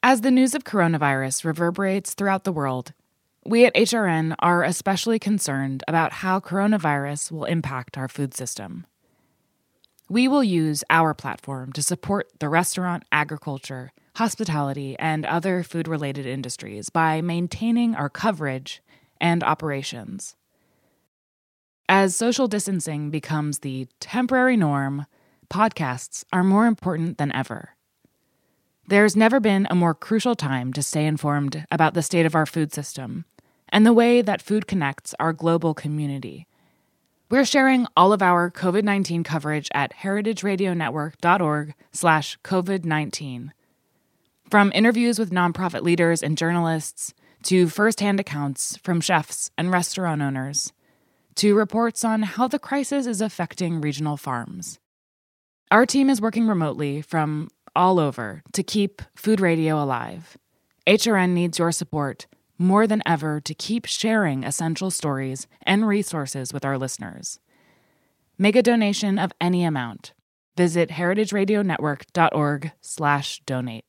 As the news of coronavirus reverberates throughout the world, we at HRN are especially concerned about how coronavirus will impact our food system. We will use our platform to support the restaurant, agriculture, hospitality, and other food-related industries by maintaining our coverage and operations. As social distancing becomes the temporary norm, podcasts are more important than ever. There's never been a more crucial time to stay informed about the state of our food system and the way that food connects our global community. We're sharing all of our COVID-19 coverage at heritageradionetwork.org/COVID-19. From interviews with nonprofit leaders and journalists, to firsthand accounts from chefs and restaurant owners, to reports on how the crisis is affecting regional farms. Our team is working remotely from all over to keep food radio alive. HRN needs your support more than ever to keep sharing essential stories and resources with our listeners. Make a donation of any amount. Visit heritageradionetwork.org/donate.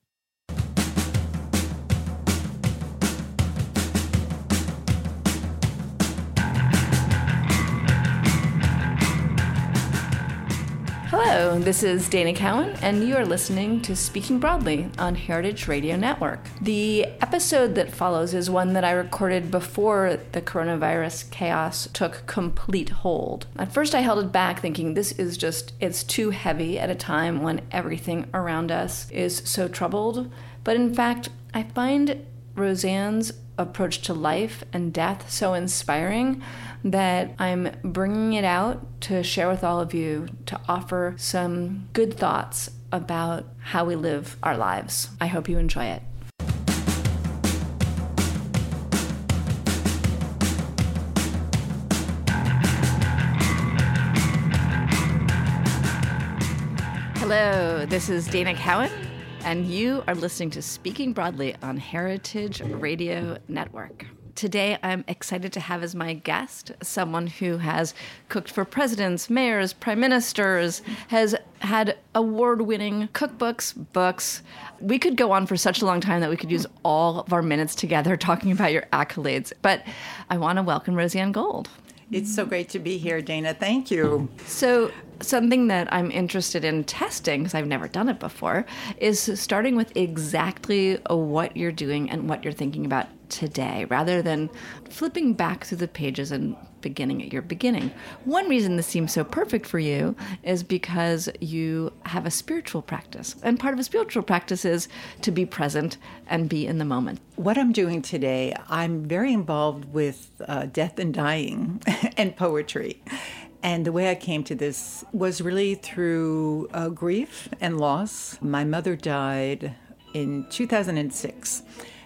Hello, this is Dana Cowan, and you are listening to Speaking Broadly on Heritage Radio Network. The episode that follows is one that I recorded before the coronavirus chaos took complete hold. At first I held it back thinking it's too heavy at a time when everything around us is so troubled. But in fact, I find Roseanne's approach to life and death so inspiring that I'm bringing it out to share with all of you, to offer some good thoughts about how we live our lives. I hope you enjoy it. Hello, this is Dana Cowan, and you are listening to Speaking Broadly on Heritage Radio Network. Today, I'm excited to have as my guest someone who has cooked for presidents, mayors, prime ministers, has had award-winning cookbooks, books. We could go on for such a long time that we could use all of our minutes together talking about your accolades. But I want to welcome Roseanne Gold. It's so great to be here, Dana. Thank you. So something that I'm interested in testing, because I've never done it before, is starting with exactly what you're doing and what you're thinking about today, rather than flipping back through the pages and beginning at your beginning. One reason this seems so perfect for you is because you have a spiritual practice. And part of a spiritual practice is to be present and be in the moment. What I'm doing today, I'm very involved with death and dying and poetry. And the way I came to this was really through grief and loss. My mother died in 2006.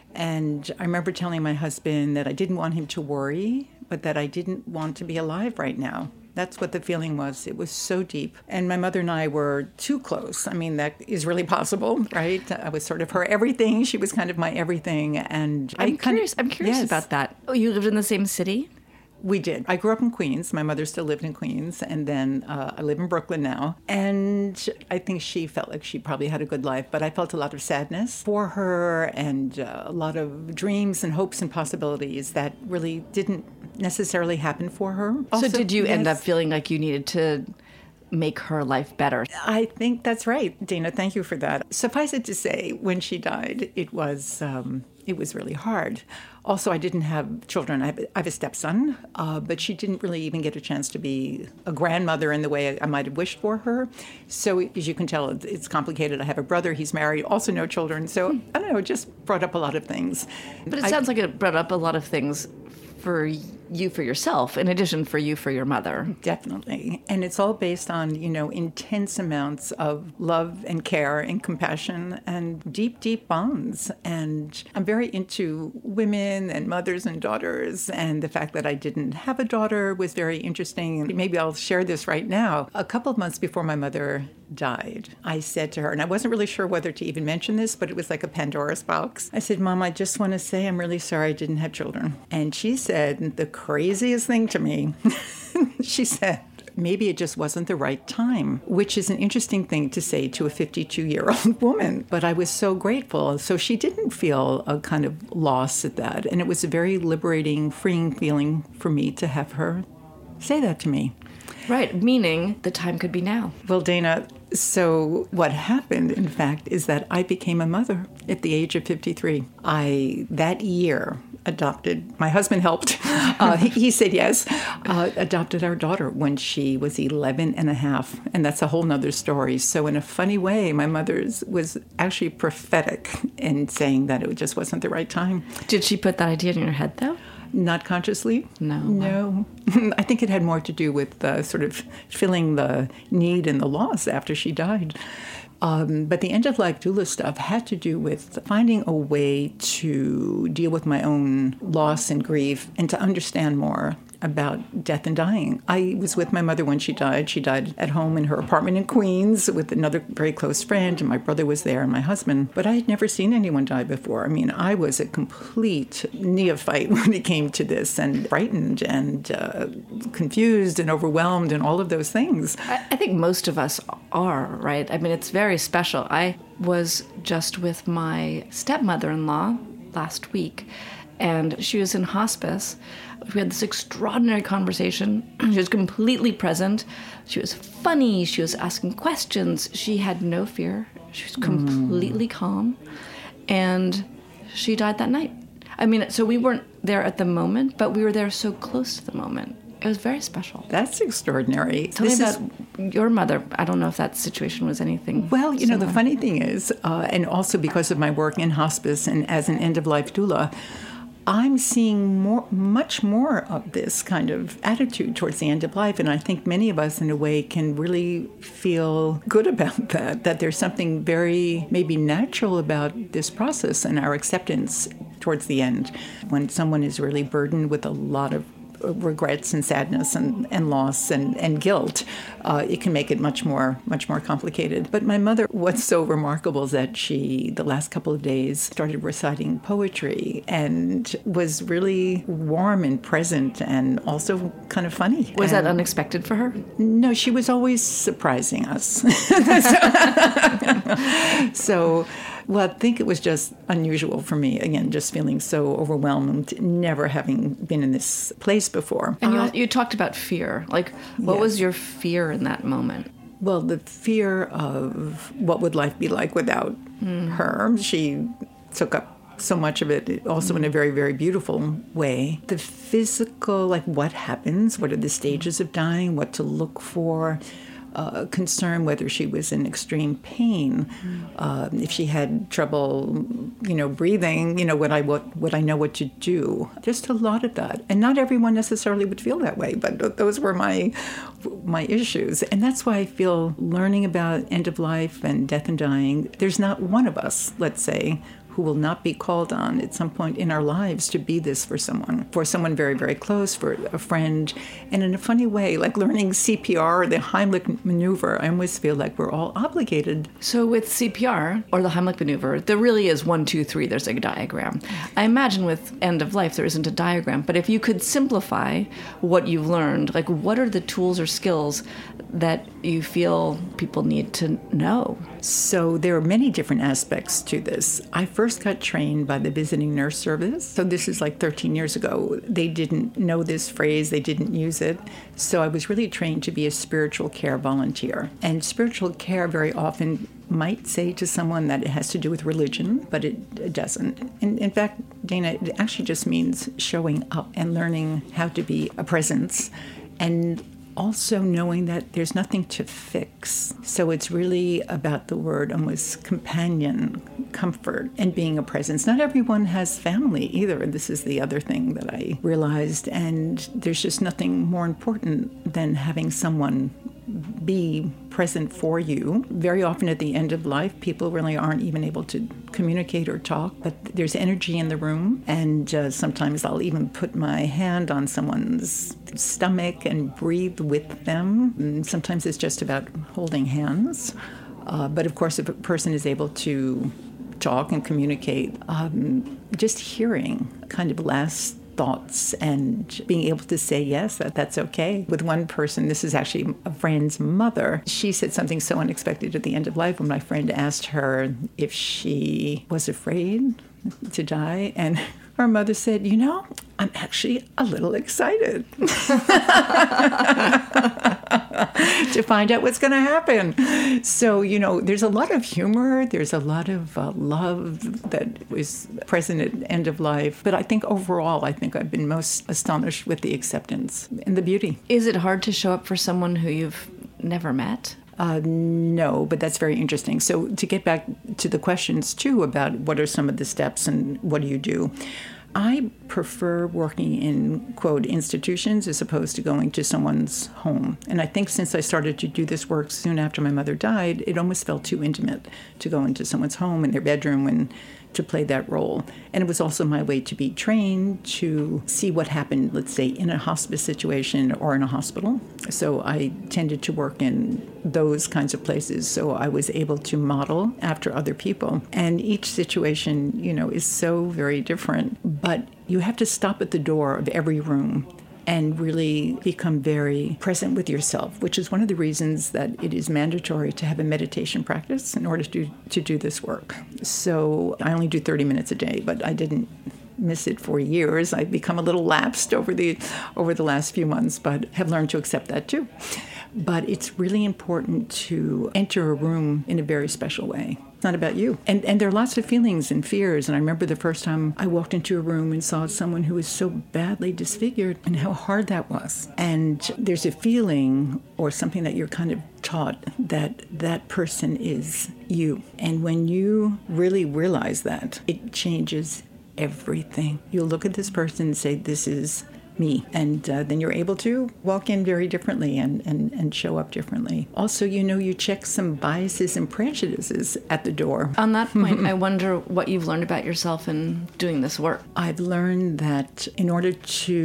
And I remember telling my husband that I didn't want him to worry, but that I didn't want to be alive right now. That's what the feeling was. It was so deep. And my mother and I were too close. I mean, that is really possible, right? I was sort of her everything. She was kind of my everything. And I'm curious yes. about that. Oh, you lived in the same city? We did. I grew up in Queens. My mother still lived in Queens. And then I live in Brooklyn now. And I think she felt like she probably had a good life. But I felt a lot of sadness for her and a lot of dreams and hopes and possibilities that really didn't necessarily happen for her. Also, so did you end up feeling like you needed to make her life better? I think that's right, Dana. Thank you for that. Suffice it to say, when she died, it was really hard. Also, I didn't have children. I have a stepson, but she didn't really even get a chance to be a grandmother in the way I might have wished for her. So as you can tell, it's complicated. I have a brother. He's married, also no children. So I don't know, it just brought up a lot of things. But it sounds like it brought up a lot of things for you for yourself, in addition for you for your mother. Definitely. And it's all based on, intense amounts of love and care and compassion and deep, deep bonds. And I'm very into women and mothers and daughters. And the fact that I didn't have a daughter was very interesting. Maybe I'll share this right now. A couple of months before my mother died, I said to her, and I wasn't really sure whether to even mention this, but it was like a Pandora's box. I said, Mom, I just want to say I'm really sorry I didn't have children. And she said the craziest thing to me. She said, maybe it just wasn't the right time, which is an interesting thing to say to a 52-year-old woman. But I was so grateful. So she didn't feel a kind of loss at that. And it was a very liberating, freeing feeling for me to have her say that to me. Right, meaning the time could be now. Well, Dana, so what happened, in fact, is that I became a mother at the age of 53. That year, adopted, my husband helped, he said yes, adopted our daughter when she was 11 and a half. And that's a whole nother story. So in a funny way, my mother's was actually prophetic in saying that it just wasn't the right time. Did she put that idea in your head, though? Not consciously. No. I think it had more to do with sort of feeling the need and the loss after she died. But the end-of-life doula stuff had to do with finding a way to deal with my own loss and grief and to understand more about death and dying. I was with my mother when she died. She died at home in her apartment in Queens with another very close friend, and my brother was there and my husband. But I had never seen anyone die before. I mean, I was a complete neophyte when it came to this, and frightened and confused and overwhelmed and all of those things. I think most of us are, right? I mean, it's very special. I was just with my stepmother-in-law last week, and she was in hospice. We had this extraordinary conversation. She was completely present. She was funny. She was asking questions. She had no fear. She was completely calm. And she died that night. I mean, so we weren't there at the moment, but we were there so close to the moment. It was very special. That's extraordinary. Tell me about your mother. I don't know if that situation was anything Well, you know, similar. the funny thing is, and also because of my work in hospice and as an end-of-life doula, I'm seeing much more of this kind of attitude towards the end of life. And I think many of us, in a way, can really feel good about that there's something very maybe natural about this process and our acceptance towards the end. When someone is really burdened with a lot of regrets and sadness and loss and guilt, it can make it much more complicated. But my mother, what's so remarkable is that she, the last couple of days, started reciting poetry and was really warm and present and also kind of funny. Was that unexpected for her? No, she was always surprising us. So, well, I think it was just unusual for me, again, just feeling so overwhelmed, never having been in this place before. And you talked about fear. Like, what was your fear in that moment? Well, the fear of what would life be like without her. She took up so much of it, also in a very, very beautiful way. The physical, like what happens, what are the stages of dying, what to look for, concern whether she was in extreme pain, if she had trouble, breathing, would I know what to do? Just a lot of that. And not everyone necessarily would feel that way, but those were my issues. And that's why I feel learning about end of life and death and dying, there's not one of us, let's say, who will not be called on at some point in our lives to be this for someone very, very close, for a friend. And in a funny way, like learning CPR or the Heimlich maneuver, I almost feel like we're all obligated. So with CPR, or the Heimlich maneuver, there really is 1, 2, 3, there's a diagram. I imagine with end of life, there isn't a diagram, but if you could simplify what you've learned, like what are the tools or skills that you feel people need to know? So there are many different aspects to this. I first got trained by the Visiting Nurse Service. So this is like 13 years ago. They didn't know this phrase. They didn't use it. So I was really trained to be a spiritual care volunteer. And spiritual care very often might say to someone that it has to do with religion, but it doesn't. In fact, Dana, it actually just means showing up and learning how to be a presence and also knowing that there's nothing to fix. So it's really about the word almost companion, comfort, and being a presence. Not everyone has family either. This is the other thing that I realized. And there's just nothing more important than having someone be present for you. Very often at the end of life, people really aren't even able to communicate or talk, but there's energy in the room. And sometimes I'll even put my hand on someone's stomach and breathe with them. And sometimes it's just about holding hands. But of course, if a person is able to talk and communicate, just hearing kind of last thoughts and being able to say yes, that's okay. With one person, this is actually a friend's mother, she said something so unexpected at the end of life when my friend asked her if she was afraid to die, and her mother said, I'm actually a little excited to find out what's going to happen. So, there's a lot of humor. There's a lot of love that was present at end of life. But I think overall, I've been most astonished with the acceptance and the beauty. Is it hard to show up for someone who you've never met? No, but that's very interesting. So to get back to the questions, too, about what are some of the steps and what do you do, I prefer working in, quote, institutions as opposed to going to someone's home. And I think since I started to do this work soon after my mother died, it almost felt too intimate to go into someone's home in their bedroom and to play that role. And it was also my way to be trained to see what happened, let's say, in a hospice situation or in a hospital. So I tended to work in those kinds of places. So I was able to model after other people. And each situation, is so very different. But you have to stop at the door of every room and really become very present with yourself, which is one of the reasons that it is mandatory to have a meditation practice in order to do this work. So I only do 30 minutes a day, but I didn't miss it for years. I've become a little lapsed over the last few months, but have learned to accept that too. But it's really important to enter a room in a very special way. It's not about you. And there are lots of feelings and fears. And I remember the first time I walked into a room and saw someone who was so badly disfigured and how hard that was. And there's a feeling or something that you're kind of taught that that person is you. And when you really realize that, it changes everything. You'll look at this person and say, this is me. And then you're able to walk in very differently and show up differently. Also, you check some biases and prejudices at the door. On that point, I wonder what you've learned about yourself in doing this work. I've learned that in order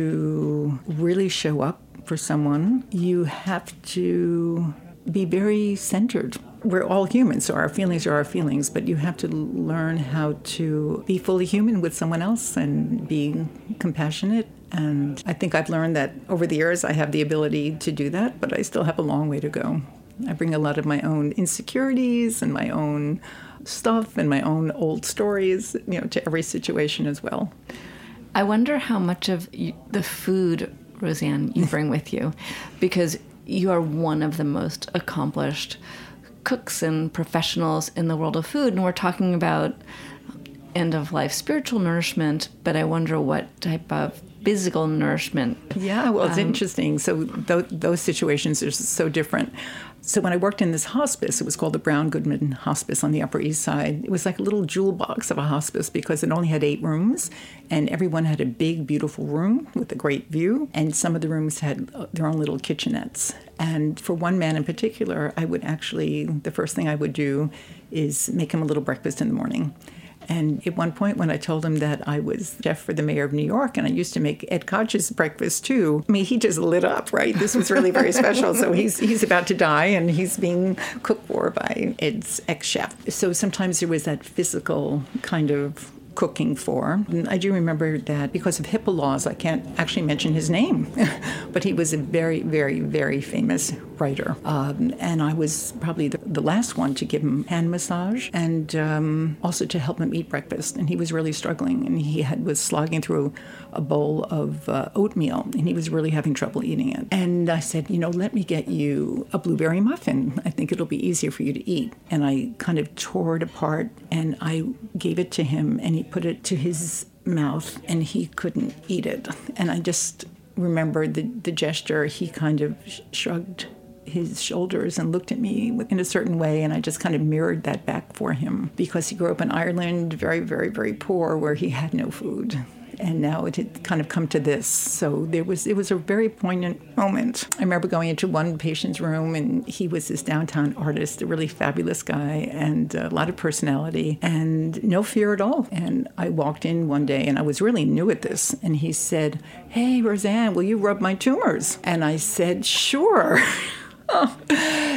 to really show up for someone, you have to be very centered. We're all humans, so our feelings are our feelings, but you have to learn how to be fully human with someone else and be compassionate. And I think I've learned that over the years I have the ability to do that, but I still have a long way to go. I bring a lot of my own insecurities and my own stuff and my own old stories, to every situation as well. I wonder how much of the food, Roseanne, you bring with you, because you are one of the most accomplished cooks and professionals in the world of food, and we're talking about end-of-life spiritual nourishment, but I wonder what type of physical nourishment. Yeah, well, it's interesting. So those situations are so different. So when I worked in this hospice, it was called the Brown Goodman Hospice on the Upper East Side. It was like a little jewel box of a hospice because it only had 8 rooms, and everyone had a big, beautiful room with a great view, and some of the rooms had their own little kitchenettes. And for one man in particular, the first thing I would do is make him a little breakfast in the morning. And at one point when I told him that I was chef for the mayor of New York and I used to make Ed Koch's breakfast too, he just lit up, right? This was really very special. So he's about to die and he's being cooked for by Ed's ex-chef. So sometimes there was that physical kind of cooking for. And I do remember that because of HIPAA laws, I can't actually mention his name, but he was a very, very, very famous writer. And I was probably the last one to give him hand massage and also to help him eat breakfast. And he was really struggling, and he was slogging through a bowl of oatmeal, and he was really having trouble eating it. And I said, let me get you a blueberry muffin. I think it'll be easier for you to eat. And I kind of tore it apart, and I gave it to him, and he put it to his mouth, and he couldn't eat it. And I just remember the gesture. He kind of shrugged his shoulders and looked at me in a certain way, and I just kind of mirrored that back for him because he grew up in Ireland, very, very, very poor, where he had no food. And now it had kind of come to this. So it was a very poignant moment. I remember going into one patient's room, and he was this downtown artist, a really fabulous guy, and a lot of personality, and no fear at all. And I walked in one day, and I was really new at this, and he said, "Hey, Roseanne, will you rub my tumors?" And I said, "Sure."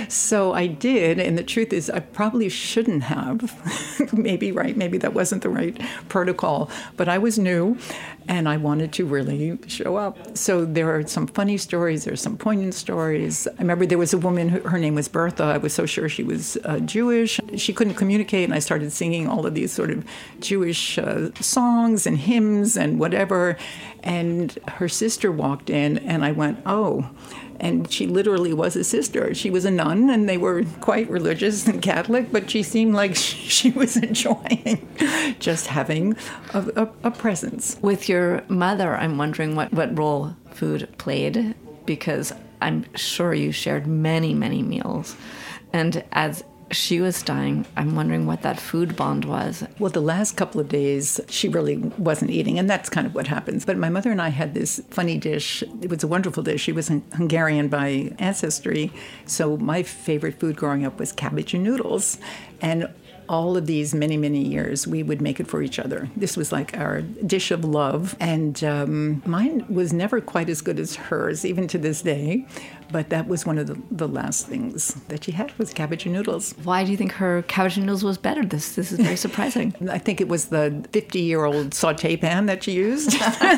So I did, and the truth is I probably shouldn't have. Maybe that wasn't the right protocol, but I was new and I wanted to really show up. So there are some funny stories, there's some poignant stories. I remember there was a woman, her name was Bertha. I was so sure she was Jewish. She couldn't communicate, and I started singing all of these sort of Jewish songs and hymns and whatever. And her sister walked in, and I went, oh. And she literally was a sister. She was a nun, and they were quite religious and Catholic, but she seemed like she was enjoying just having a presence. With your mother, I'm wondering what role food played, because I'm sure you shared many, many meals. And as she was dying, I'm wondering what that food bond was. Well, the last couple of days, she really wasn't eating, and that's kind of what happens. But my mother and I had this funny dish. It was a wonderful dish. She was Hungarian by ancestry, so my favorite food growing up was cabbage and noodles. And all of these many, many years, we would make it for each other. This was like our dish of love. And mine was never quite as good as hers, even to this day. But that was one of the last things that she had was cabbage and noodles. Why do you think her cabbage and noodles was better? This is very surprising. I think it was the 50-year-old sauté pan that she used.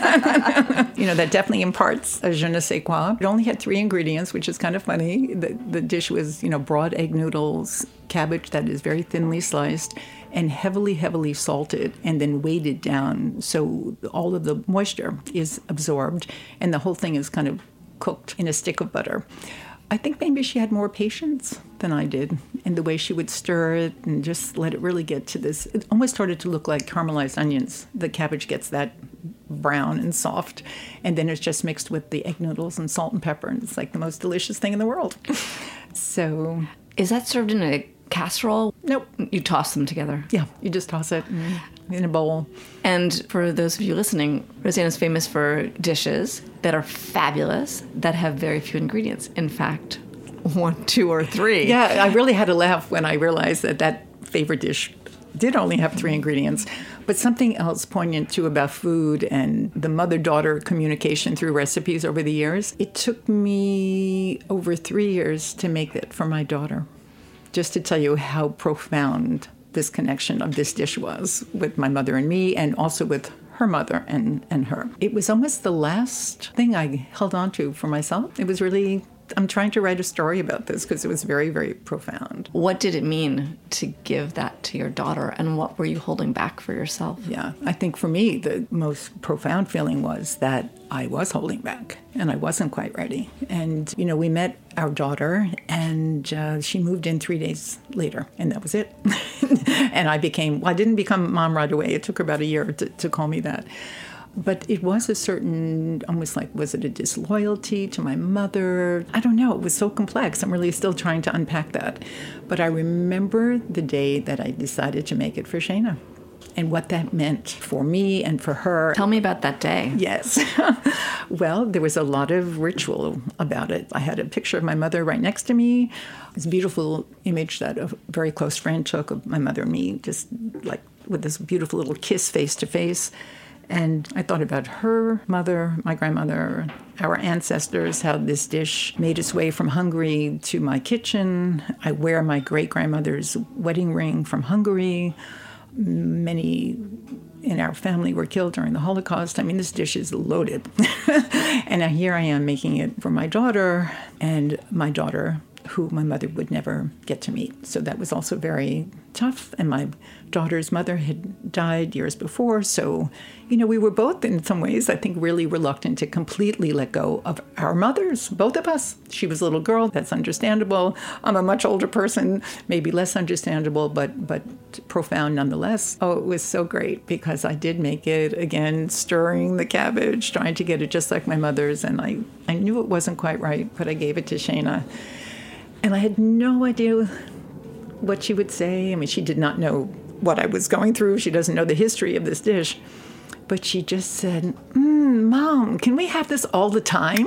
That definitely imparts a je ne sais quoi. It only had 3 ingredients, which is kind of funny. The dish was, broad egg noodles, cabbage that is very thinly sliced, and heavily, heavily salted, and then weighted down so all of the moisture is absorbed, and the whole thing is kind of cooked in a stick of butter. I think maybe she had more patience than I did in the way she would stir it and just let it really get to this. It almost started to look like caramelized onions. The cabbage gets that brown and soft, and then it's just mixed with the egg noodles and salt and pepper, and it's like the most delicious thing in the world. So, is that served in a casserole? Nope. You toss them together? Yeah, you just toss it in a bowl. And for those of you listening, Rosanna's famous for dishes that are fabulous, that have very few ingredients. In fact, 1, 2, or 3. Yeah, I really had to laugh when I realized that favorite dish did only have 3 ingredients. But something else poignant too about food and the mother-daughter communication through recipes over the years. It took me over 3 years to make it for my daughter. Just to tell you how profound this connection of this dish was with my mother and me, and also with her mother and her. It was almost the last thing I held on to for myself. It was really, I'm trying to write a story about this because it was very, very profound. What did it mean to give that to your daughter, and what were you holding back for yourself? Yeah, I think for me, the most profound feeling was that I was holding back and I wasn't quite ready. And, we met our daughter, and she moved in 3 days later, and that was it. And I didn't become mom right away. It took her about a year to call me that. But it was a certain, almost like, was it a disloyalty to my mother? I don't know. It was so complex. I'm really still trying to unpack that. But I remember the day that I decided to make it for Shayna and what that meant for me and for her. Tell me about that day. Yes. Well, there was a lot of ritual about it. I had a picture of my mother right next to me. This beautiful image that a very close friend took of my mother and me, just like with this beautiful little kiss face to face. And I thought about her mother, my grandmother, our ancestors, how this dish made its way from Hungary to my kitchen. I wear my great-grandmother's wedding ring from Hungary. Many in our family were killed during the Holocaust. I mean, this dish is loaded. And now here I am making it for my daughter, and my daughter, who my mother would never get to meet. So that was also very tough. And my daughter's mother had died years before. So, we were both in some ways, I think, really reluctant to completely let go of our mothers, both of us. She was a little girl. That's understandable. I'm a much older person, maybe less understandable, but profound nonetheless. Oh, it was so great because I did make it, again, stirring the cabbage, trying to get it just like my mother's. And I knew it wasn't quite right, but I gave it to Shayna. And I had no idea what she would say. I mean, she did not know what I was going through. She doesn't know the history of this dish. But she just said, Mom, can we have this all the time?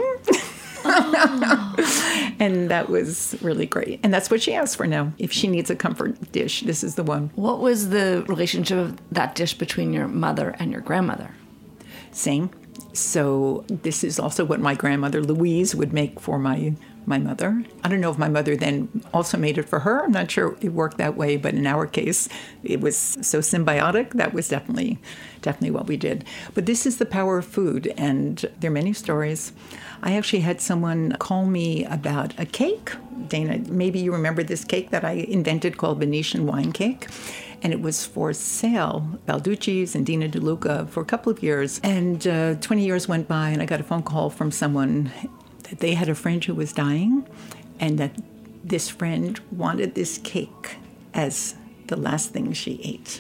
Oh. And that was really great. And that's what she asks for now. If she needs a comfort dish, this is the one. What was the relationship of that dish between your mother and your grandmother? Same. So this is also what my grandmother Louise would make for my my mother. I don't know if my mother then also made it for her. I'm not sure it worked that way, but in our case, it was so symbiotic. That was definitely what we did. But this is the power of food, and there are many stories. I actually had someone call me about a cake. Dana, maybe you remember this cake that I invented called Venetian wine cake. And it was for sale, Balducci's and Dina DeLuca, for a couple of years. And 20 years went by, and I got a phone call from someone that they had a friend who was dying, and that this friend wanted this cake as the last thing she ate.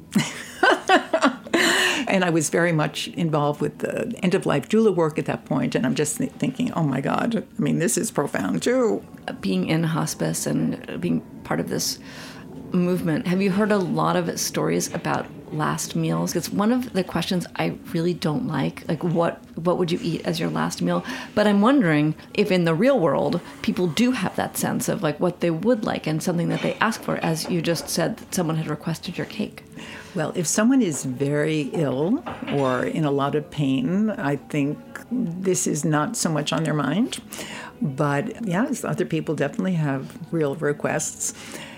And I was very much involved with the end-of-life doula work at that point, and I'm just thinking, oh my God, I mean, this is profound too. Being in hospice and being part of this movement, have you heard a lot of stories about last meals? It's one of the questions I really don't like what would you eat as your last meal? But I'm wondering if in the real world, people do have that sense of what they would like and something that they ask for, as you just said that someone had requested your cake. Well, if someone is very ill or in a lot of pain, I think this is not so much on their mind. But yes, other people definitely have real requests.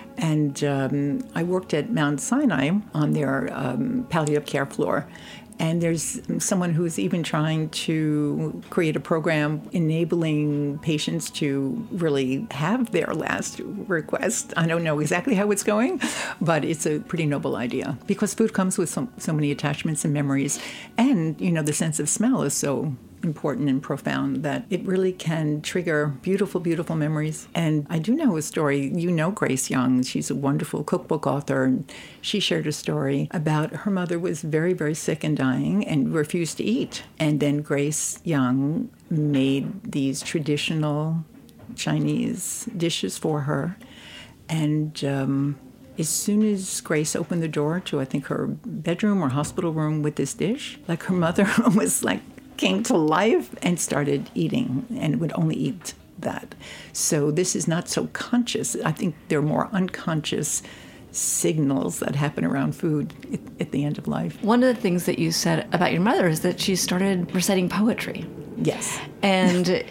And I worked at Mount Sinai on their palliative care floor. And there's someone who's even trying to create a program enabling patients to really have their last request. I don't know exactly how it's going, but it's a pretty noble idea because food comes with so many attachments and memories. And, the sense of smell is so important and profound that it really can trigger beautiful, beautiful memories. And I do know a story. Grace Young. She's a wonderful cookbook author. And she shared a story about her mother was very, very sick and dying and refused to eat. And then Grace Young made these traditional Chinese dishes for her. And as soon as Grace opened the door to, I think, her bedroom or hospital room with this dish, her mother was came to life and started eating and would only eat that. So this is not so conscious. I think there are more unconscious signals that happen around food at the end of life. One of the things that you said about your mother is that she started reciting poetry. Yes. And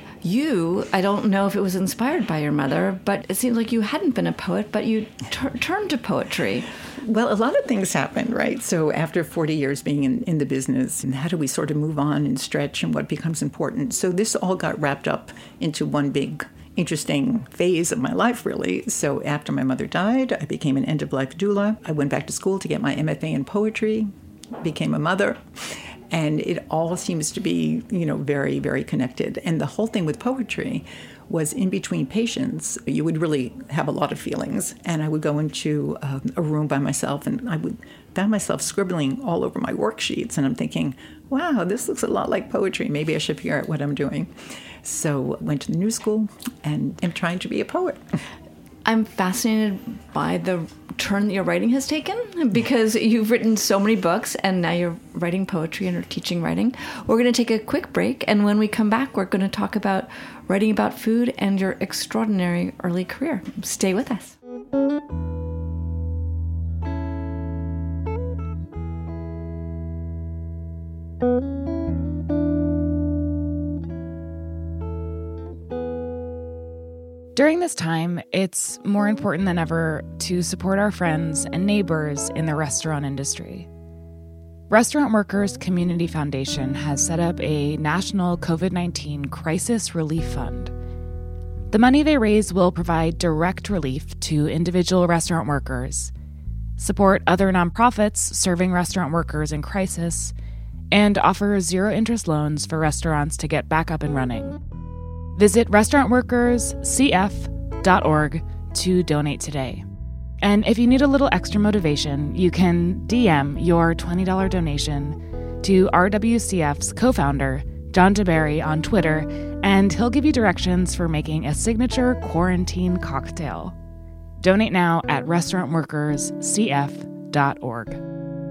I don't know if it was inspired by your mother, but it seems like you hadn't been a poet, but you turned to poetry. Well, a lot of things happened, right? So after 40 years being in the business, and how do we sort of move on and stretch and what becomes important? So this all got wrapped up into one big, interesting phase of my life, really. So after my mother died, I became an end-of-life doula. I went back to school to get my MFA in poetry, became a mother. And it all seems to be, very, very connected. And the whole thing with poetry was in between patients, you would really have a lot of feelings. And I would go into a room by myself and I would find myself scribbling all over my worksheets. And I'm thinking, wow, this looks a lot like poetry. Maybe I should figure out what I'm doing. So I went to the New School and am trying to be a poet. I'm fascinated by the turn that your writing has taken because you've written so many books and now you're writing poetry and you're teaching writing. We're going to take a quick break, and when we come back, we're going to talk about writing about food and your extraordinary early career. Stay with us. During this time, it's more important than ever to support our friends and neighbors in the restaurant industry. Restaurant Workers Community Foundation has set up a national COVID-19 crisis relief fund. The money they raise will provide direct relief to individual restaurant workers, support other nonprofits serving restaurant workers in crisis, and offer zero-interest loans for restaurants to get back up and running. Visit restaurantworkerscf.org to donate today. And if you need a little extra motivation, you can DM your $20 donation to RWCF's co-founder, John DeBerry, on Twitter, and he'll give you directions for making a signature quarantine cocktail. Donate now at restaurantworkerscf.org.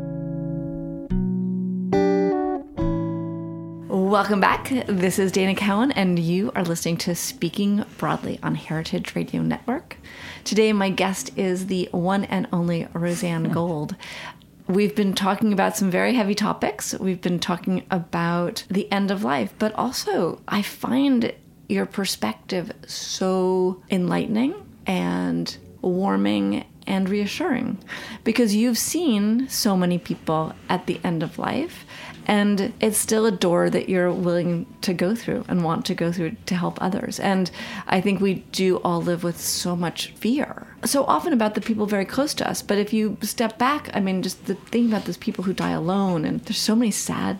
Welcome back. This is Dana Cowan, and you are listening to Speaking Broadly on Heritage Radio Network. Today, my guest is the one and only Roseanne Gold. We've been talking about some very heavy topics. We've been talking about the end of life, but also I find your perspective so enlightening and warming and reassuring, because you've seen so many people at the end of life, and it's still a door that you're willing to go through and want to go through to help others. And I think we do all live with so much fear, so often about the people very close to us. But if you step back, I mean, just the thing about those people who die alone, and there's so many sad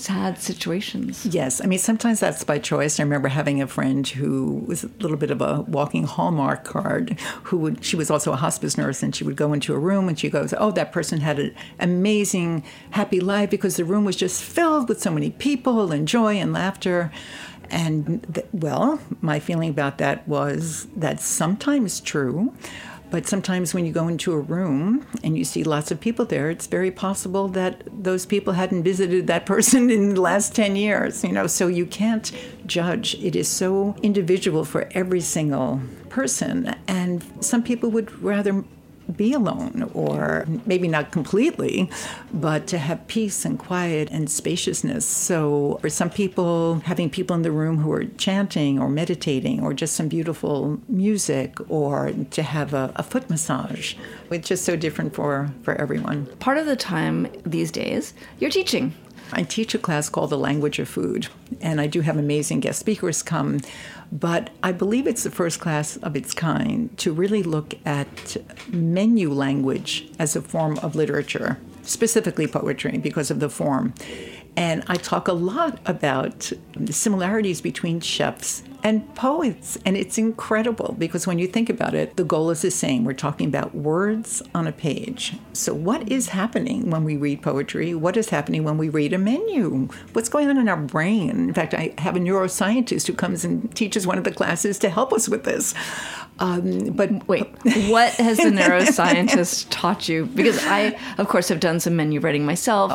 situations. Yes. I mean, sometimes that's by choice. I remember having a friend who was a little bit of a walking Hallmark card, she was also a hospice nurse, and she would go into a room and she goes, oh, that person had an amazing, happy life because the room was just filled with so many people and joy and laughter. And, well, my feeling about that was that's sometimes true. But sometimes when you go into a room and you see lots of people there, it's very possible that those people hadn't visited that person in the last 10 years, so you can't judge. It is so individual for every single person. And some people would rather be alone, or maybe not completely, but to have peace and quiet and spaciousness. So for some people, having people in the room who are chanting or meditating or just some beautiful music, or to have a foot massage, it's just so different for everyone. Part of the time these days, you're teaching. I teach a class called The Language of Food, and I do have amazing guest speakers come, but I believe it's the first class of its kind to really look at menu language as a form of literature, specifically poetry, because of the form. And I talk a lot about the similarities between chefs and poets. And it's incredible because when you think about it, the goal is the same. We're talking about words on a page. So what is happening when we read poetry? What is happening when we read a menu? What's going on in our brain? In fact, I have a neuroscientist who comes and teaches one of the classes to help us with this. But wait, what has the neuroscientist taught you? Because I, of course, have done some menu writing myself,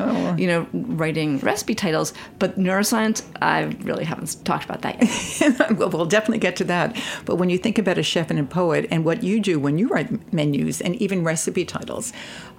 writing recipe titles. But neuroscience, I really haven't talked about that yet. Well, we'll definitely get to that. But when you think about a chef and a poet, and what you do when you write menus and even recipe titles,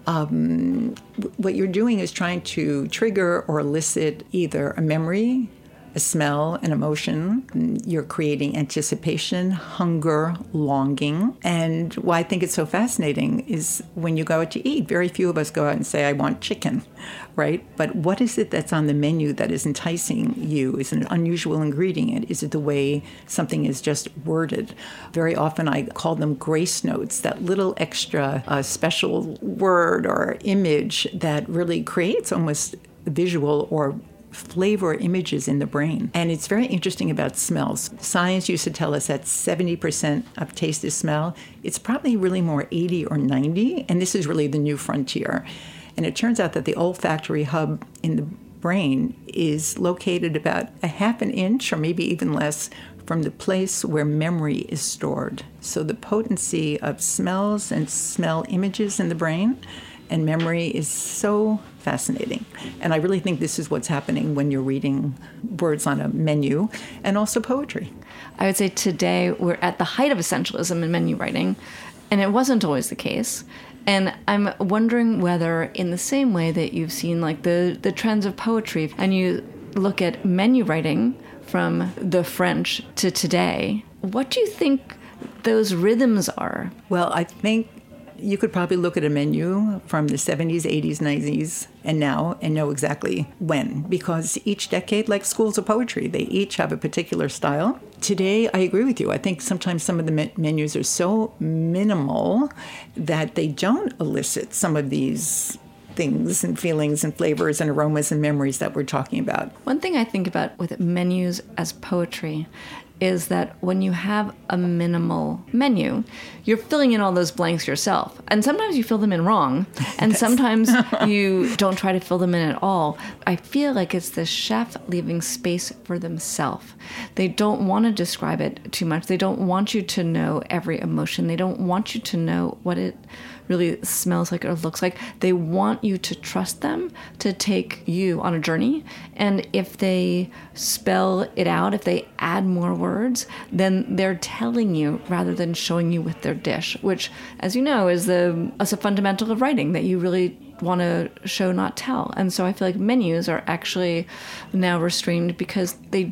what you're doing is trying to trigger or elicit either a memory, a smell, an emotion. You're creating anticipation, hunger, longing. And why I think it's so fascinating is when you go out to eat, very few of us go out and say, I want chicken, right? But what is it that's on the menu that is enticing you? Is it an unusual ingredient? Is it the way something is just worded? Very often I call them grace notes, that little extra special word or image that really creates almost visual or flavor images in the brain. And it's very interesting about smells. Science used to tell us that 70% of taste is smell. It's probably really more 80 or 90, and this is really the new frontier. And it turns out that the olfactory hub in the brain is located about a half an inch or maybe even less from the place where memory is stored. So the potency of smells and smell images in the brain and memory is so fascinating. And I really think this is what's happening when you're reading words on a menu and also poetry. I would say today we're at the height of essentialism in menu writing, and it wasn't always the case. And I'm wondering whether in the same way that you've seen like the trends of poetry, and you look at menu writing from the French to today, what do you think those rhythms are? Well, I think you could probably look at a menu from the 70s, 80s, 90s, and now, and know exactly when, because each decade, like schools of poetry, they each have a particular style. Today, I agree with you. I think sometimes some of the menus are so minimal that they don't elicit some of these things and feelings and flavors and aromas and memories that we're talking about. One thing I think about with menus as poetry is that when you have a minimal menu, you're filling in all those blanks yourself. And sometimes you fill them in wrong, and sometimes you don't try to fill them in at all. I feel like it's the chef leaving space for themselves. They don't want to describe it too much. They don't want you to know every emotion. They don't want you to know what it really smells like or looks like. They want you to trust them to take you on a journey. And if they spell it out, if they add more words, then they're telling you rather than showing you with their dish, which, as you know, is a fundamental of writing, that you really want to show, not tell. And so I feel like menus are actually now restrained because they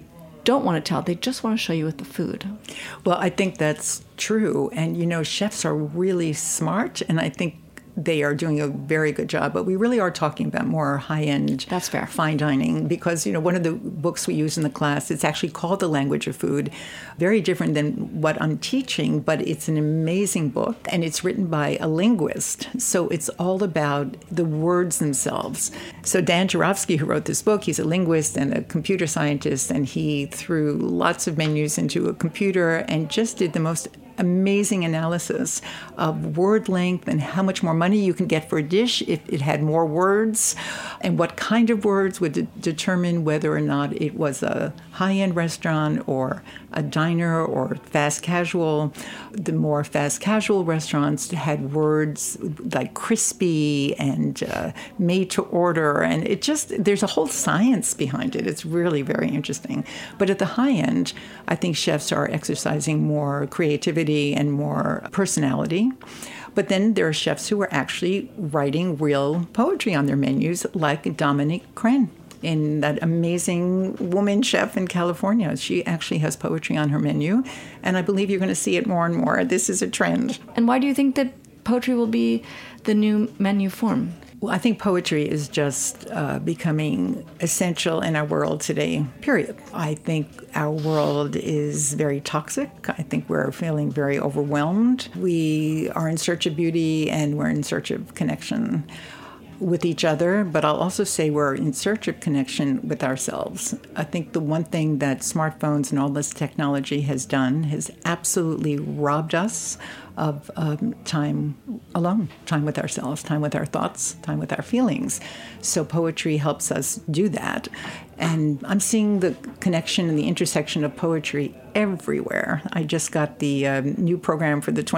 don't want to tell. They just want to show you with the food. Well, I think that's true. And, chefs are really smart, and I think they are doing a very good job, but we really are talking about more high-end That's fair. Fine dining because, one of the books we use in the class, it's actually called The Language of Food. Very different than what I'm teaching, but it's an amazing book, and it's written by a linguist. So it's all about the words themselves. So Dan Jarofsky, who wrote this book, he's a linguist and a computer scientist, and he threw lots of menus into a computer and just did the most amazing analysis of word length and how much more money you can get for a dish if it had more words, and what kind of words would determine whether or not it was a high-end restaurant or a diner or fast casual. The more fast casual restaurants had words like crispy and made to order, and there's a whole science behind it. It's really very interesting. But at the high end, I think chefs are exercising more creativity and more personality. But then there are chefs who are actually writing real poetry on their menus, like Dominique Crenn, and that amazing woman chef in California. She actually has poetry on her menu, and I believe you're going to see it more and more. This is a trend. And why do you think that poetry will be the new menu form? Well, I think poetry is just becoming essential in our world today, period. I think our world is very toxic. I think we're feeling very overwhelmed. We are in search of beauty, and we're in search of connection with each other, but I'll also say we're in search of connection with ourselves. I think the one thing that smartphones and all this technology has done has absolutely robbed us of time alone, time with ourselves, time with our thoughts, time with our feelings. So poetry helps us do that. And I'm seeing the connection and the intersection of poetry everywhere. I just got the new program for the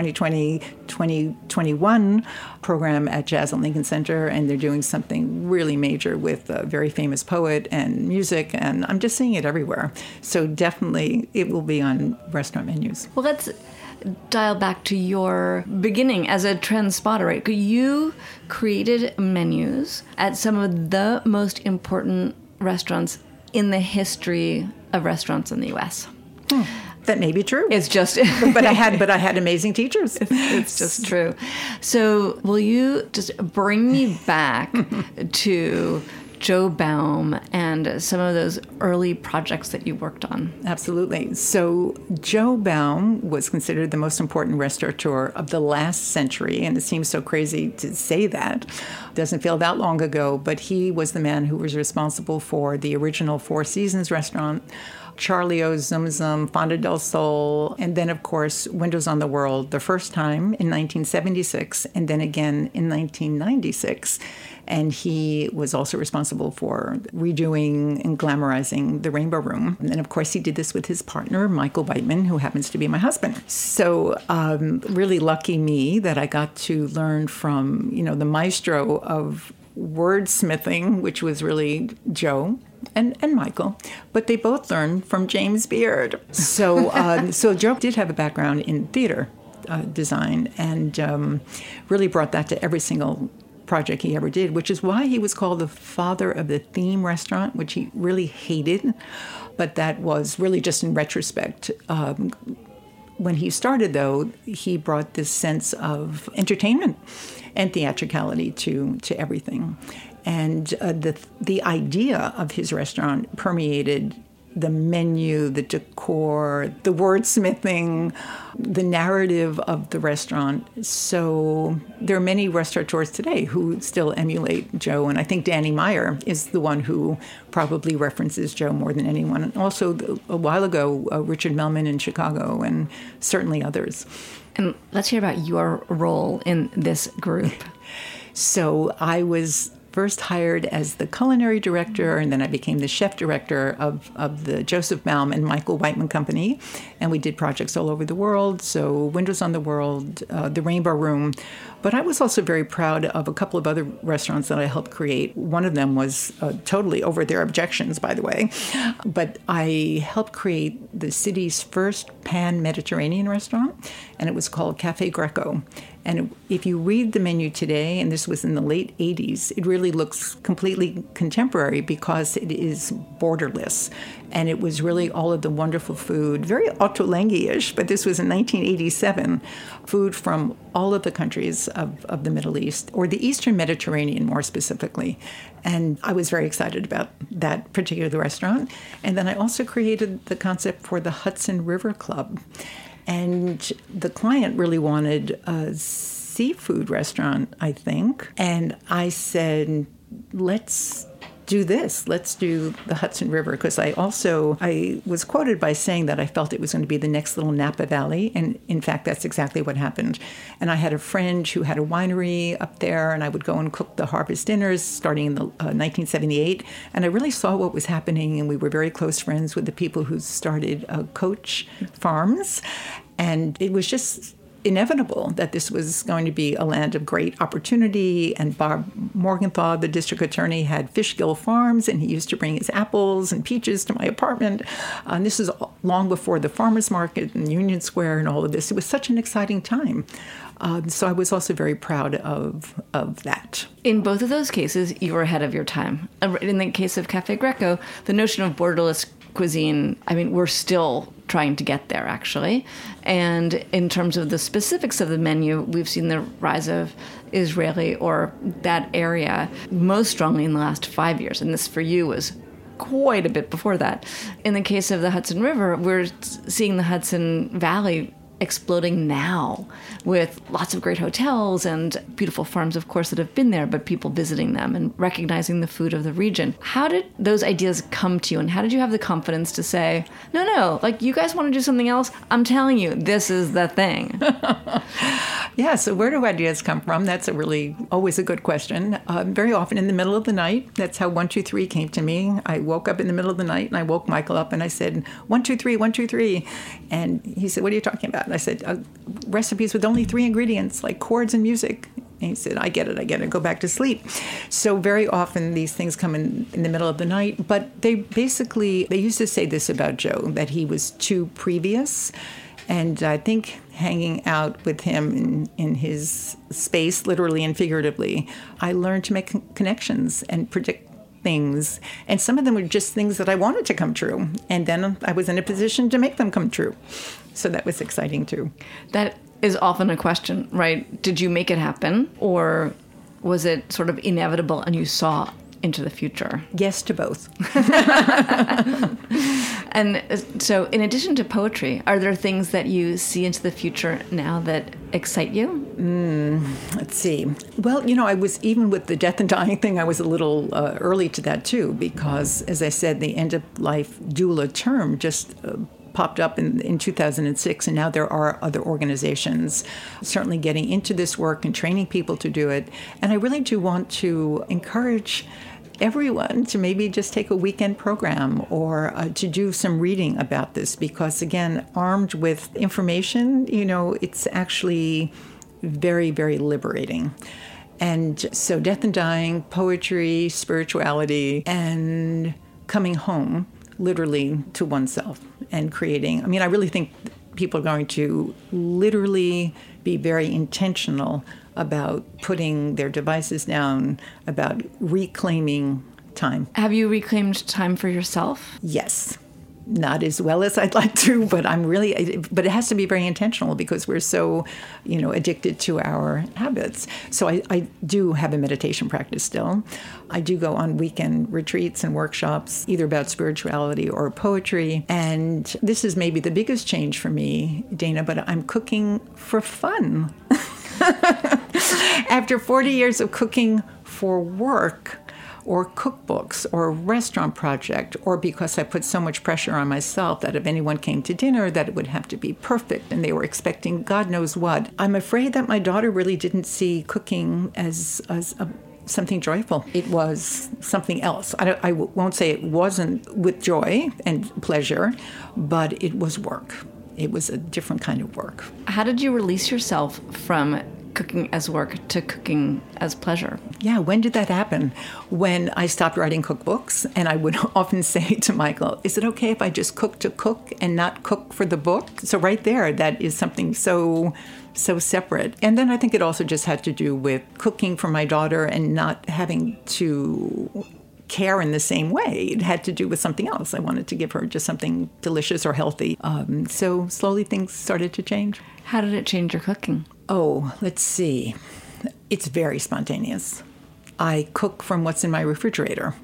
2020-2021 program at Jazz at Lincoln Center, and they're doing something really major with a very famous poet and music, and I'm just seeing it everywhere. So definitely it will be on restaurant menus. Well, let's dial back to your beginning as a trend spotter, right? You created menus at some of the most important restaurants in the history of restaurants in the U.S. That may be true. It's just, but I had amazing teachers. It's just true. So, will you just bring me back to Joe Baum and some of those early projects that you worked on? Absolutely. So Joe Baum was considered the most important restaurateur of the last century, and it seems so crazy to say that. It doesn't feel that long ago, but he was the man who was responsible for the original Four Seasons restaurant, Charlie O's Zum Zum, Fonda del Sol, and then, of course, Windows on the World, the first time in 1976, and then again in 1996. And he was also responsible for redoing and glamorizing the Rainbow Room. And then, of course, he did this with his partner, Michael Weitman, who happens to be my husband. So really lucky me that I got to learn from, the maestro of wordsmithing, which was really Joe and Michael, but they both learned from James Beard. So Joe did have a background in theater design, and really brought that to every single project he ever did, which is why he was called the father of the theme restaurant, which he really hated, but that was really just in retrospect. When he started, though, he brought this sense of entertainment and theatricality to everything. And the idea of his restaurant permeated the menu, the decor, the wordsmithing, the narrative of the restaurant. So there are many restaurateurs today who still emulate Joe, and I think Danny Meyer is the one who probably references Joe more than anyone. And also, a while ago, Richard Melman in Chicago, and certainly others. And let's hear about your role in this group. So I was first hired as the culinary director, and then I became the chef director of the Joseph Baum and Michael Weitman Company. And we did projects all over the world. So Windows on the World, the Rainbow Room, But I was also very proud of a couple of other restaurants that I helped create. One of them was totally over their objections, by the way. But I helped create the city's first pan-Mediterranean restaurant, and it was called Cafe Greco. And if you read the menu today, and this was in the late 80s, it really looks completely contemporary because it is borderless. And it was really all of the wonderful food, very Ottolenghi-ish, but this was in 1987, food from all of the countries of the Middle East, or the Eastern Mediterranean more specifically. And I was very excited about that particular restaurant. And then I also created the concept for the Hudson River Club. And the client really wanted a seafood restaurant, I think. And I said, let's do this. Let's do the Hudson River. Because I was quoted by saying that I felt it was going to be the next little Napa Valley. And in fact, that's exactly what happened. And I had a friend who had a winery up there, and I would go and cook the harvest dinners starting in 1978. And I really saw what was happening, and we were very close friends with the people who started Coach Farms. And it was just inevitable that this was going to be a land of great opportunity. And Bob Morgenthau, the district attorney, had Fishgill Farms, and he used to bring his apples and peaches to my apartment. And this is long before the farmers market and Union Square and all of this. It was such an exciting time. So I was also very proud of that. In both of those cases, you were ahead of your time. In the case of Cafe Greco, the notion of borderless cuisine, I mean, we're still trying to get there, actually. And in terms of the specifics of the menu, we've seen the rise of Israeli or that area most strongly in the last 5 years. And this, for you, was quite a bit before that. In the case of the Hudson River, we're seeing the Hudson Valley exploding now with lots of great hotels and beautiful farms, of course, that have been there, but people visiting them and recognizing the food of the region. How did those ideas come to you, and how did you have the confidence to say, no, like, you guys want to do something else? I'm telling you, this is the thing. Yeah, so where do ideas come from? That's always a good question. Very often in the middle of the night. That's how 1, 2, 3 came to me. I woke up in the middle of the night, and I woke Michael up, and I said, 1, 2, 3, 1, 2, 3. And he said, what are you talking about? And I said, recipes with only 3 ingredients, like chords and music. And he said, I get it, go back to sleep. So very often these things come in the middle of the night, but they used to say this about Joe, that he was too previous. And I think hanging out with him in his space, literally and figuratively, I learned to make connections and predict things. And some of them were just things that I wanted to come true. And then I was in a position to make them come true. So that was exciting too. That is often a question, right? Did you make it happen, or was it sort of inevitable and you saw into the future? Yes to both. And so in addition to poetry, are there things that you see into the future now that excite you? Let's see. Well, I was, even with the death and dying thing, I was a little early to that too, because as I said, the end-of-life doula term just popped up in 2006, and now there are other organizations certainly getting into this work and training people to do it. And I really do want to encourage everyone to maybe just take a weekend program or to do some reading about this, because again, armed with information, it's actually very, very liberating. And so death and dying, poetry, spirituality, and coming home literally to oneself and creating. I mean, I really think people are going to literally be very intentional about putting their devices down, about reclaiming time. Have you reclaimed time for yourself? Yes. Not as well as I'd like to, but but it has to be very intentional because we're so, addicted to our habits. So I do have a meditation practice still. I do go on weekend retreats and workshops, either about spirituality or poetry. And this is maybe the biggest change for me, Dana, but I'm cooking for fun. After 40 years of cooking for work, or cookbooks, or a restaurant project, or because I put so much pressure on myself that if anyone came to dinner, that it would have to be perfect, and they were expecting God knows what. I'm afraid that my daughter really didn't see cooking as something joyful. It was something else. I won't say it wasn't with joy and pleasure, but it was work. It was a different kind of work. How did you release yourself from cooking as work to cooking as pleasure? Yeah, when did that happen? When I stopped writing cookbooks, and I would often say to Michael, is it okay if I just cook to cook and not cook for the book? So right there, that is something so separate. And then I think it also just had to do with cooking for my daughter and not having to care in the same way. It had to do with something else. I wanted to give her just something delicious or healthy. So slowly things started to change. How did it change your cooking? Oh, let's see. It's very spontaneous. I cook from what's in my refrigerator.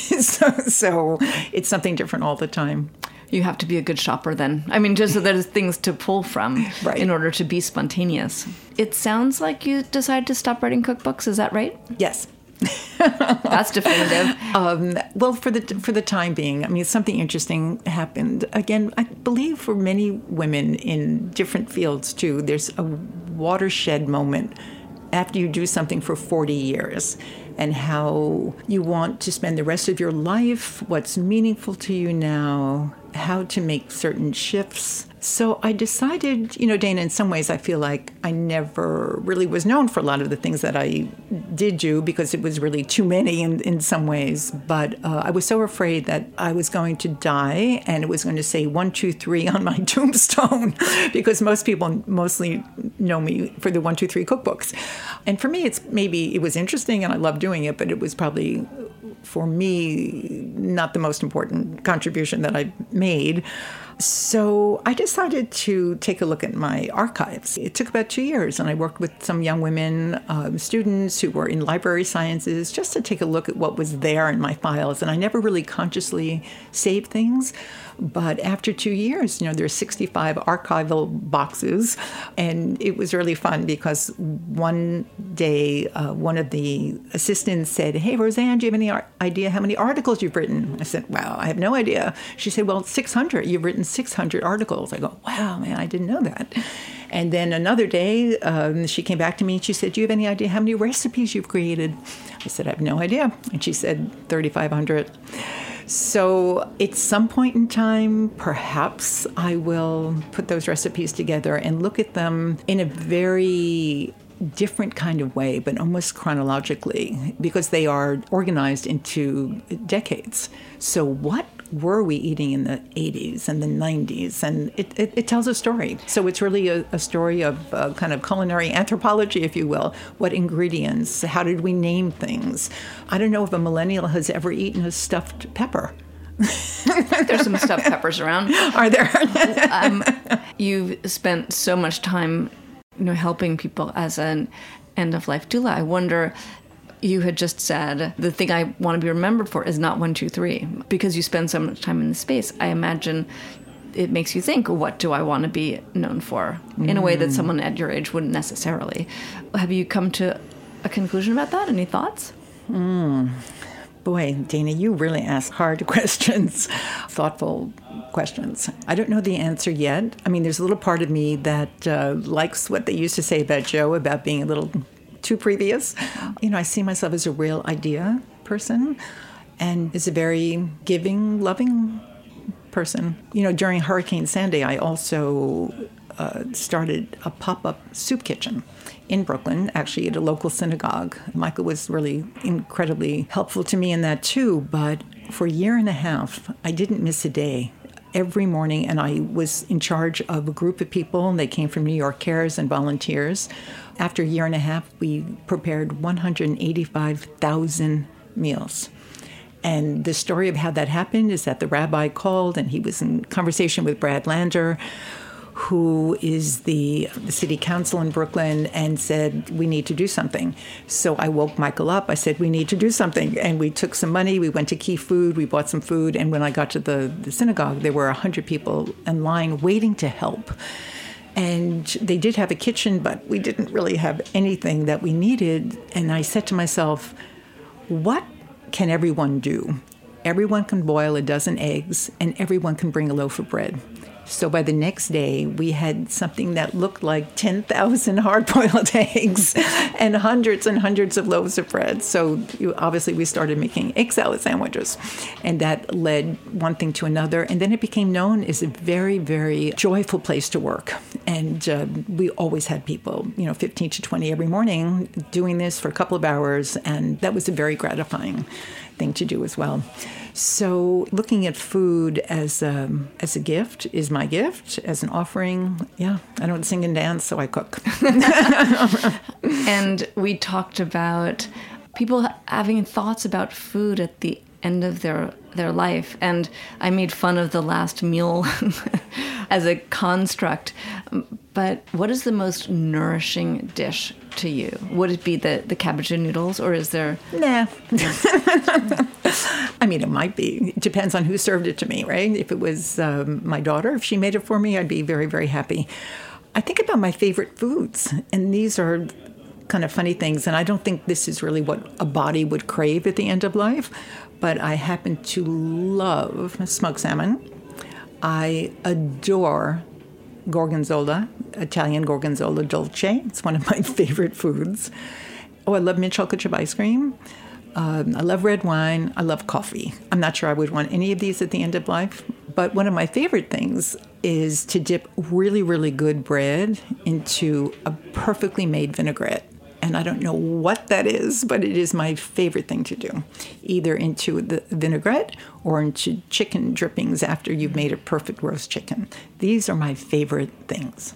so it's something different all the time. You have to be a good shopper then. I mean, just so there's things to pull from Right. in order to be spontaneous. It sounds like you decided to stop writing cookbooks. Is that right? Yes. That's definitive. Well, for the time being, I mean, something interesting happened. Again, I believe for many women in different fields too, there's a watershed moment after you do something for 40 years and how you want to spend the rest of your life, what's meaningful to you now, how to make certain shifts. So I decided, Dana, in some ways I feel like I never really was known for a lot of the things that I did do because it was really too many in some ways. But I was so afraid that I was going to die and it was going to say 1, 2, 3 on my tombstone because most people mostly know me for the 1, 2, 3 cookbooks. And for me, it was interesting and I loved doing it, but it was probably, for me, not the most important contribution that I made. So I decided to take a look at my archives. It took about 2 years, and I worked with some young women, students who were in library sciences, just to take a look at what was there in my files. And I never really consciously saved things. But after 2 years, there's 65 archival boxes, and it was really fun because one day one of the assistants said, "Hey, Roseanne, do you have any idea how many articles you've written?" I said, "Well, I have no idea." She said, "Well, 600. You've written 600 articles." I go, "Wow, man, I didn't know that." And then another day, she came back to me and she said, "Do you have any idea how many recipes you've created?" I said, "I have no idea." And she said, 3,500. So at some point in time, perhaps I will put those recipes together and look at them in a very different kind of way, but almost chronologically, because they are organized into decades. So what were we eating in the 80s and the 90s? And it tells a story. So it's really a story of kind of culinary anthropology, if you will. What ingredients? How did we name things? I don't know if a millennial has ever eaten a stuffed pepper. There's some stuffed peppers around. Are there? You've spent so much time helping people as an end-of-life doula. I wonder, you had just said, the thing I want to be remembered for is not 1, 2, 3. Because you spend so much time in the space, I imagine it makes you think, what do I want to be known for? In a way that someone at your age wouldn't necessarily. Have you come to a conclusion about that? Any thoughts? Boy, Dana, you really ask hard questions, thoughtful questions. I don't know the answer yet. I mean, there's a little part of me that likes what they used to say about Joe, about being a little too previous. I see myself as a real idea person and as a very giving, loving person. During Hurricane Sandy, I also started a pop-up soup kitchen in Brooklyn, actually at a local synagogue. Michael was really incredibly helpful to me in that too, but for a year and a half, I didn't miss a day. Every morning, and I was in charge of a group of people, and they came from New York Cares and volunteers. After a year and a half, we prepared 185,000 meals. And the story of how that happened is that the rabbi called, and he was in conversation with Brad Lander, who is the city council in Brooklyn, and said, we need to do something. So I woke Michael up. I said, we need to do something. And we took some money. We went to Key Food. We bought some food. And when I got to the synagogue, there were 100 people in line waiting to help. And they did have a kitchen, but we didn't really have anything that we needed. And I said to myself, what can everyone do? everyone can boil a dozen eggs, and everyone can bring a loaf of bread. So by the next day, we had something that looked like 10,000 hard-boiled eggs and hundreds of loaves of bread. So obviously we started making egg salad sandwiches, and that led one thing to another. And then it became known as a very, very joyful place to work. And we always had people, 15 to 20 every morning doing this for a couple of hours. And that was a very gratifying thing to do as well. So looking at food as a gift is my gift, as an offering. Yeah, I don't sing and dance, so I cook. And we talked about people having thoughts about food at the end of their life. And I made fun of the last meal as a construct. But what is the most nourishing dish to you? Would it be the cabbage and noodles, or is there... Nah. I mean, it might be. It depends on who served it to me, right? If it was my daughter, if she made it for me, I'd be very, very happy. I think about my favorite foods, and these are kind of funny things, and I don't think this is really what a body would crave at the end of life, but I happen to love smoked salmon. I adore gorgonzola, Italian gorgonzola dolce. It's one of my favorite foods. Oh, I love mint chocolate chip ice cream. I love red wine. I love coffee. I'm not sure I would want any of these at the end of life, but one of my favorite things is to dip really, really good bread into a perfectly made vinaigrette. And I don't know what that is, but it is my favorite thing to do, either into the vinaigrette or into chicken drippings after you've made a perfect roast chicken. These are my favorite things.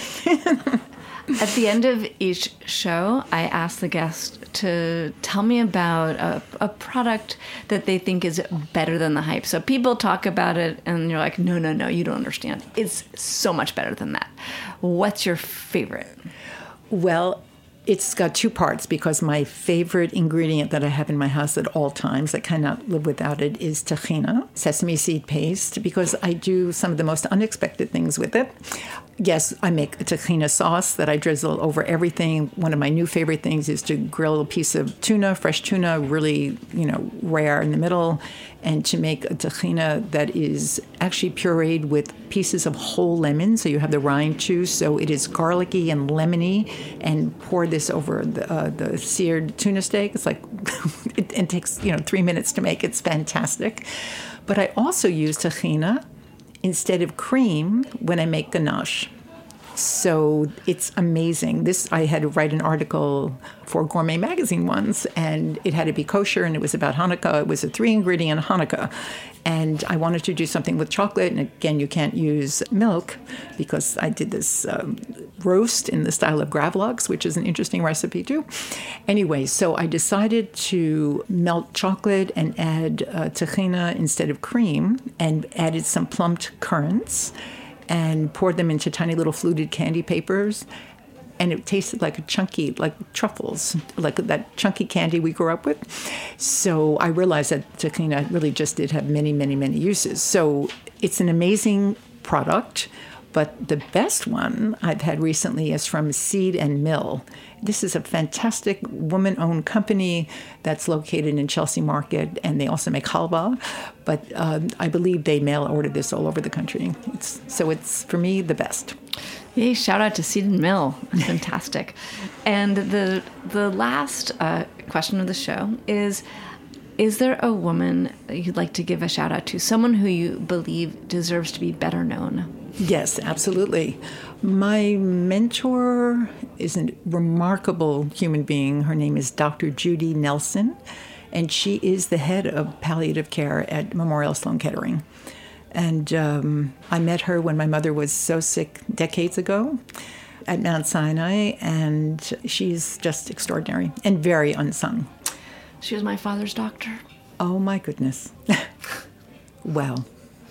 At the end of each show, I ask the guest to tell me about a product that they think is better than the hype. So people talk about it and you're like, no, you don't understand. It's so much better than that. What's your favorite? Well, it's got two parts, because my favorite ingredient that I have in my house at all times, I cannot live without it, is tahina, sesame seed paste, because I do some of the most unexpected things with it. Yes, I make a tahina sauce that I drizzle over everything. One of my new favorite things is to grill a piece of tuna, fresh tuna, really, rare in the middle, and to make a tahina that is actually pureed with pieces of whole lemon, so you have the rind juice, so it is garlicky and lemony, and pour this over the seared tuna steak. It's like, it takes 3 minutes to make. It's fantastic. But I also use tahina instead of cream when I make ganache. So it's amazing. I had to write an article for Gourmet Magazine once, and it had to be kosher, and it was about Hanukkah. It was a 3-ingredient Hanukkah. And I wanted to do something with chocolate. And again, you can't use milk, because I did this roast in the style of gravlax, which is an interesting recipe too. Anyway, so I decided to melt chocolate and add tahina instead of cream, and added some plumped currants, and poured them into tiny little fluted candy papers. And it tasted like like truffles, like that chunky candy we grew up with. So I realized that tahina really just did have many, many, many uses. So it's an amazing product. But the best one I've had recently is from Seed and Mill. This is a fantastic woman-owned company that's located in Chelsea Market, and they also make halwa. But I believe they mail order this all over the country. It's for me, the best. Yay, shout out to Seed and Mill. That's fantastic. And the last question of the show is there a woman you'd like to give a shout out to, someone who you believe deserves to be better known? Yes, absolutely. My mentor is a remarkable human being. Her name is Dr. Judy Nelson, and she is the head of palliative care at Memorial Sloan Kettering. And I met her when my mother was so sick decades ago at Mount Sinai, and she's just extraordinary and very unsung. She was my father's doctor. Oh, my goodness. Well.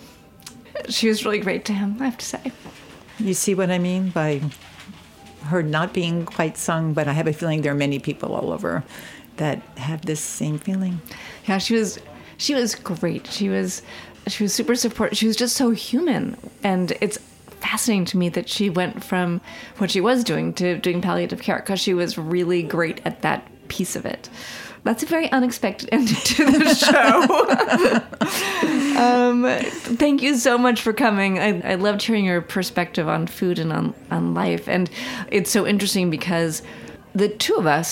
She was really great to him, I have to say. You see what I mean by her not being quite sung, but I have a feeling there are many people all over that have this same feeling. Yeah, she was great. She was super supportive. She was just so human. And it's fascinating to me that she went from what she was doing to doing palliative care, because she was really great at that piece of it. That's a very unexpected ending to the show. Thank you so much for coming. I loved hearing your perspective on food and on life. And it's so interesting because the two of us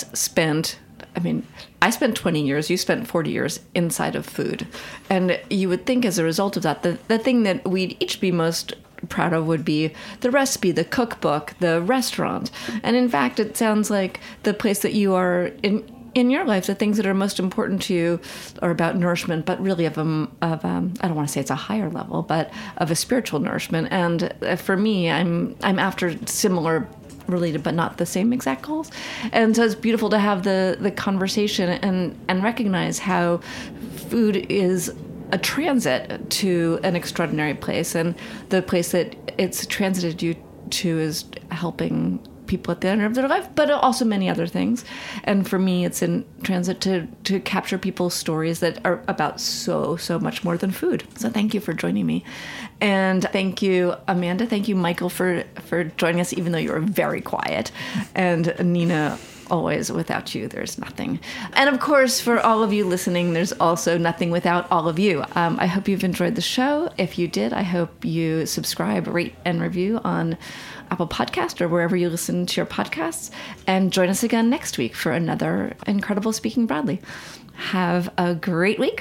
I spent 20 years, you spent 40 years inside of food. And you would think as a result of that, the thing that we'd each be most proud of would be the recipe, the cookbook, the restaurant. And in fact, it sounds like the place that you are in your life, the things that are most important to you are about nourishment, but really of I don't want to say it's a higher level, but of a spiritual nourishment. And for me, I'm after similar, related but not the same exact goals. And so it's beautiful to have the conversation and recognize how food is a transit to an extraordinary place, and the place that it's transited you to is helping people at the end of their life, but also many other things. And for me, it's in transit to capture people's stories that are about so much more than food. So thank you for joining me. And thank you, Amanda. Thank you, Michael, for joining us, even though you were very quiet. And Nina, always, without you, there's nothing. And of course, for all of you listening, there's also nothing without all of you. I hope you've enjoyed the show. If you did, I hope you subscribe, rate, and review on Apple Podcast or wherever you listen to your podcasts. And join us again next week for another incredible Speaking Broadly. Have a great week.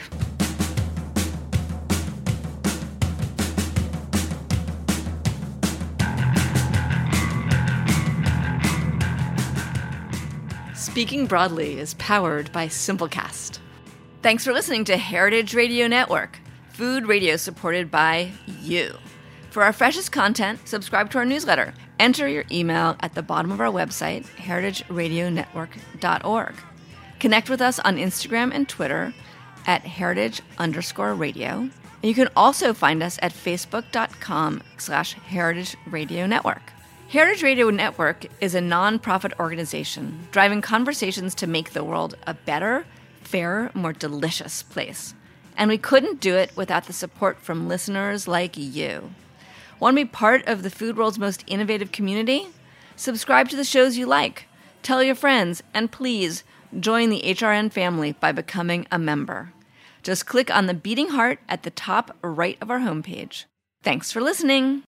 Speaking Broadly is powered by Simplecast. Thanks for listening to Heritage Radio Network, food radio supported by you. For our freshest content, subscribe to our newsletter. Enter your email at the bottom of our website, heritageradionetwork.org. Connect with us on Instagram and Twitter at heritage_radio. And you can also find us at facebook.com/Heritage Radio Network. Heritage Radio Network is a nonprofit organization driving conversations to make the world a better, fairer, more delicious place. And we couldn't do it without the support from listeners like you. Want to be part of the food world's most innovative community? Subscribe to the shows you like, tell your friends, and please join the HRN family by becoming a member. Just click on the beating heart at the top right of our homepage. Thanks for listening.